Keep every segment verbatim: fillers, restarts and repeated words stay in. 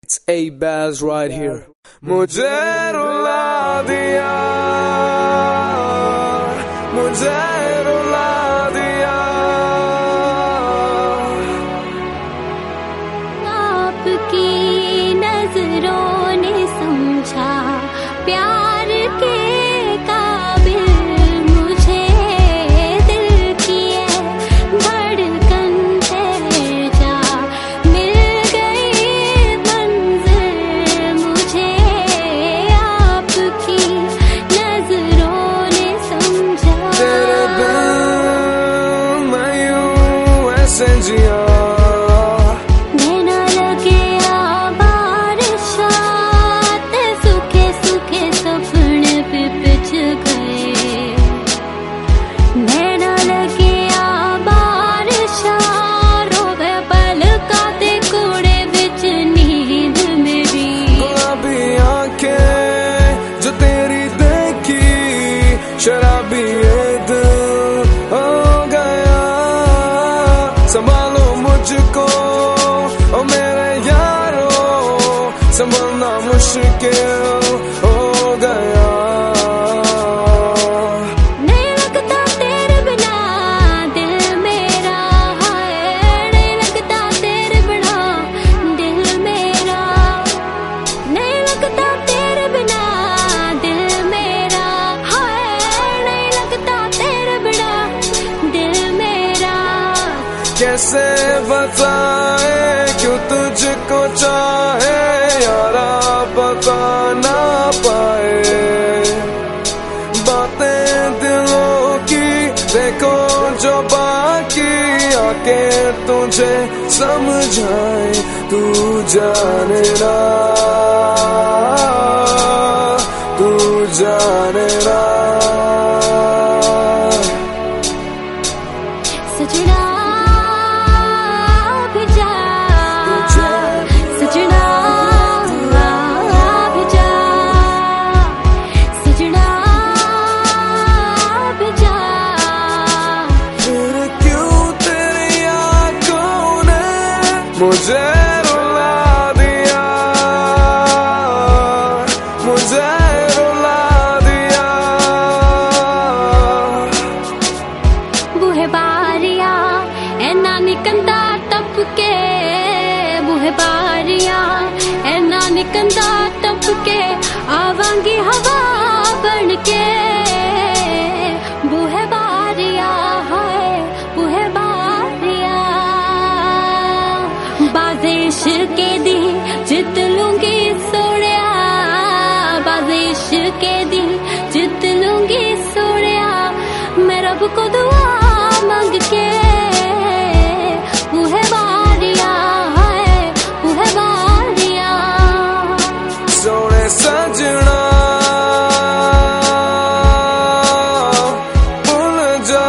It's A-Baz right here. मुझे रुला दिया, मुझे रुला दिया। आपकी नजरों ने समझा प्यार के काबिल मुझे, दिल किए धड़कन तेजा मिल गई मंजिल मुझे, आपकी नजरों ने समझा। तेरे बिन मैं यूं ऐसे जिया, शराबी ये दिल हो गया। संभालो मुझको ओ मेरे यारो, संभलना मुश्किल हो गया। नहीं लगता तेरे बिना दिल मेरा, है नहीं लगता तेरे बिना दिल मेरा, नहीं लगता तेरे बिना दिल मेरा, कैसे बताए क्यों तुझको चाहे यारा, बता ना पाए बातें दिलों की, देखो जो बाकी आके तुझे समझाए। तू जाने ना, तू जाने ना। सजना मुझे रुला दिया, मुझे रुला दिया। बूहे बारिया ऐना निकंदा टपके, बूहे बारिया ऐना निकंदा टपके, आवांगी हवा बन के। बूहे बारिया हाय बूहे बारिया, बाजिश के दी जित लूंगी सोनिया, बाजिश के दी जित लूंगी सोनिया, मैं रब को दुआ मांग के। बूहे बारिया है बूहे बारिया, सोने सजना भूल जा,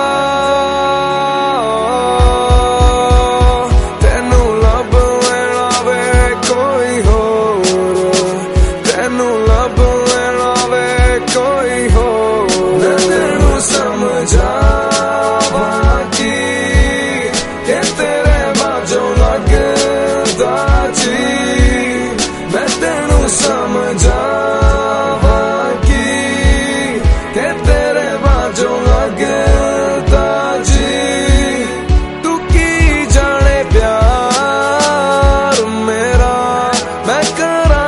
तेनू लब लेना वे कोई होर, तेनू लब लेना वे कोई होर। मैं तेनू समझा बाकी के तेरे बाजों लगदा जी, मैं तेनू समझा बाकी के तेरे बाजों लगदा जी। तू की जाने प्यार मेरा, मैं करा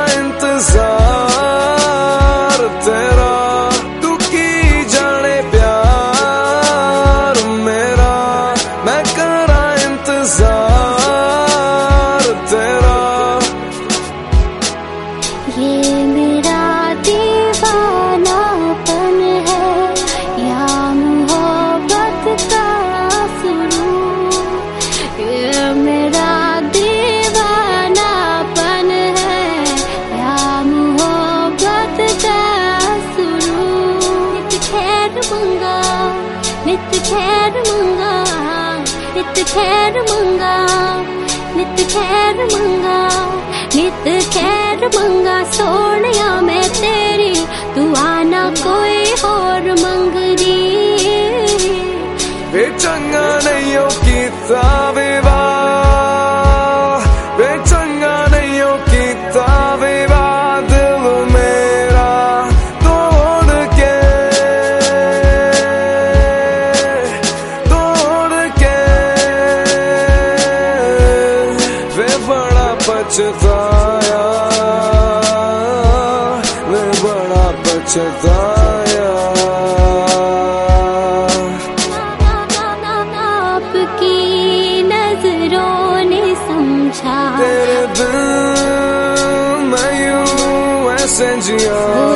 इंतजार तेरा। तू की जाने प्यार मेरा, मैं करा इंतजार तेरा। ये मेरा दीवानापन है या मोहब्बत का सुरूर, ये मेरा दीवानापन है या मोहब्बत का सुरूर। नित खैर मंगा नित खैर मंगा, नित खैर मंगा नित खैर मंगा, नित खैर मंगा सोनिया मैं तेरी, तू आना कोई और मंगदी। वे चंगा नहीं हो कीता विवाह, वे चंगा नहीं हो कीता पछताया, मैं बड़ा पछताया। आपकी नजरों ने समझा तेरे दिल मैं यूं ऐसे जिया।